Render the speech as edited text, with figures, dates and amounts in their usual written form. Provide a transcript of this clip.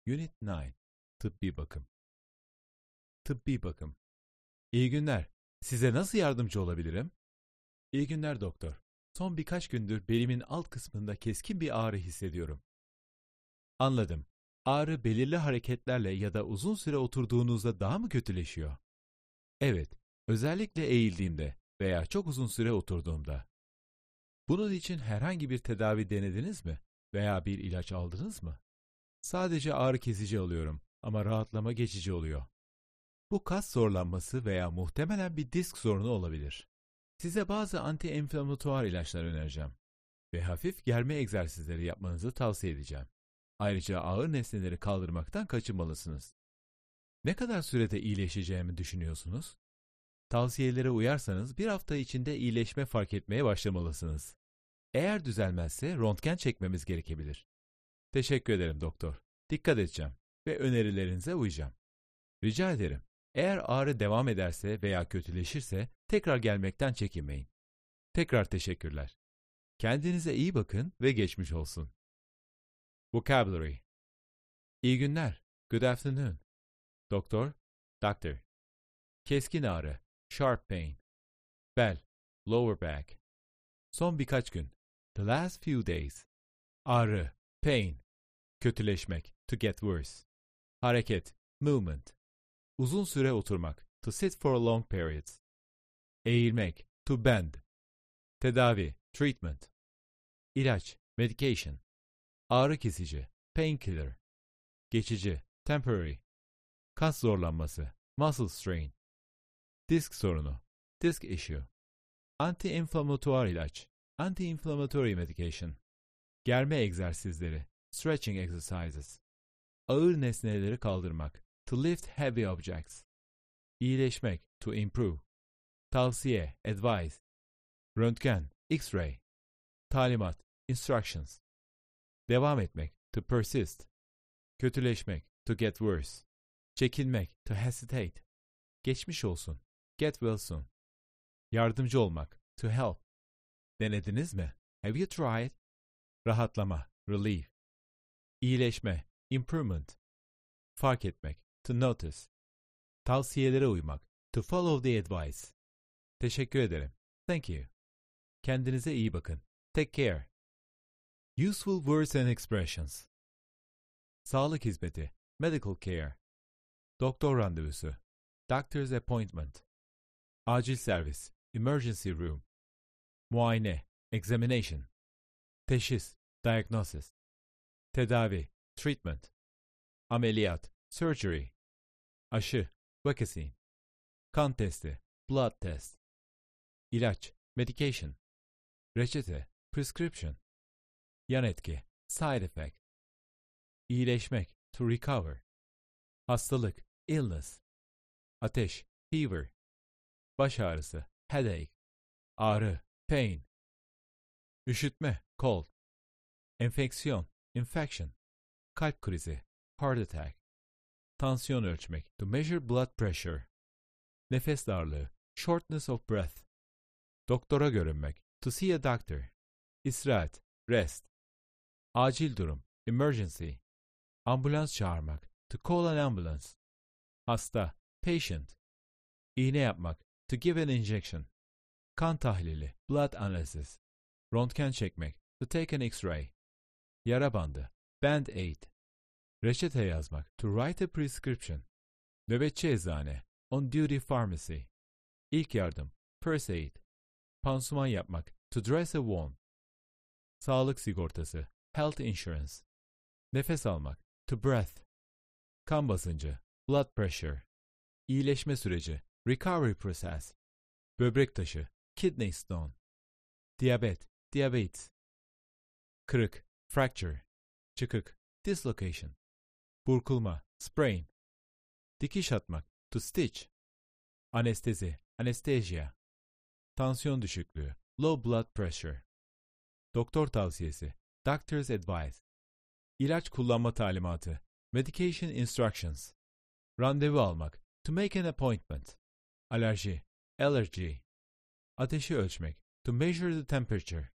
Unit 9. Tıbbi bakım. Tıbbi bakım. İyi günler. Size nasıl yardımcı olabilirim? İyi günler doktor. Son birkaç gündür belimin alt kısmında keskin bir ağrı hissediyorum. Anladım. Ağrı belirli hareketlerle ya da uzun süre oturduğunuzda daha mı kötüleşiyor? Evet, özellikle eğildiğimde veya çok uzun süre oturduğumda. Bunun için herhangi bir tedavi denediniz mi? Veya bir ilaç aldınız mı? Sadece ağrı kesici alıyorum ama rahatlama geçici oluyor. Bu kas zorlanması veya muhtemelen bir disk sorunu olabilir. Size bazı anti-inflamatuar ilaçlar önereceğim ve hafif germe egzersizleri yapmanızı tavsiye edeceğim. Ayrıca ağır nesneleri kaldırmaktan kaçınmalısınız. Ne kadar sürede iyileşeceğimi düşünüyorsunuz? Tavsiyelere uyarsanız bir hafta içinde iyileşme fark etmeye başlamalısınız. Eğer düzelmezse röntgen çekmemiz gerekebilir. Teşekkür ederim doktor. Dikkat edeceğim ve önerilerinize uyacağım. Rica ederim. Eğer ağrı devam ederse veya kötüleşirse tekrar gelmekten çekinmeyin. Tekrar teşekkürler. Kendinize iyi bakın ve geçmiş olsun. Vocabulary. İyi günler. Good afternoon. Doktor, doctor. Keskin ağrı, sharp pain. Bel, lower back. Son birkaç gün, the last few days. Ağrı, pain. Kötüleşmek, to get worse. Hareket, movement. Uzun süre oturmak, to sit for long periods. Eğilmek, to bend. Tedavi, treatment. İlaç, medication. Ağrı kesici, painkiller. Geçici, temporary. Kas zorlanması, muscle strain. Disk sorunu, disk issue. Anti-inflamatuar ilaç, anti-inflammatory medication. Germe egzersizleri, stretching exercises. Ağır nesneleri kaldırmak, to lift heavy objects. İyileşmek, to improve. Tavsiye, advice. Röntgen, X-ray. Talimat, instructions. Devam etmek, to persist. Kötüleşmek, to get worse. Çekinmek, to hesitate. Geçmiş olsun, get well soon. Yardımcı olmak, to help. Denediniz mi? Have you tried? Rahatlama, relief. İyileşme, improvement. Fark etmek, to notice. Tavsiyelere uymak, to follow the advice. Teşekkür ederim. Thank you. Kendinize iyi bakın. Take care. Useful words and expressions. Sağlık hizmeti, medical care. Doktor randevusu, doctor's appointment. Acil servis, emergency room. Muayene, examination. Teşhis, diagnosis. Tedavi, treatment. Ameliyat, surgery. Aşı, vaccine. Kan testi, blood test. İlaç, medication. Reçete, prescription. Yan etki, side effect. İyileşmek, to recover. Hastalık, illness. Ateş, fever. Baş ağrısı, headache. Ağrı, pain. Üşütme, cold. Enfeksiyon, infection. Kalp krizi, heart attack. Tansiyon ölçmek, to measure blood pressure. Nefes darlığı, shortness of breath. Doktora görünmek, to see a doctor. İstirahat, rest. Acil durum, emergency. Ambulans çağırmak, to call an ambulance. Hasta, patient. İğne yapmak, to give an injection. Kan tahlili, blood analysis. Röntgen çekmek, to take an X-ray. Yara bandı, band-aid. Reçete yazmak, to write a prescription. Nöbetçi eczane, on-duty pharmacy. İlk yardım, first aid. Pansuman yapmak, to dress a wound. Sağlık sigortası, health insurance. Nefes almak, to breath. Kan basıncı, blood pressure. İyileşme süreci, recovery process. Böbrek taşı, kidney stone. Diyabet, diabetes. Kırık, fracture. Çıkık, dislocation. Burkulma, sprain. Dikiş atmak, to stitch. Anestezi, anesthesia. Tansiyon düşüklüğü, low blood pressure. Doktor tavsiyesi, doctor's advice. İlaç kullanma talimatı, medication instructions. Randevu almak, to make an appointment. Alerji, allergy. Ateşi ölçmek, to measure the temperature.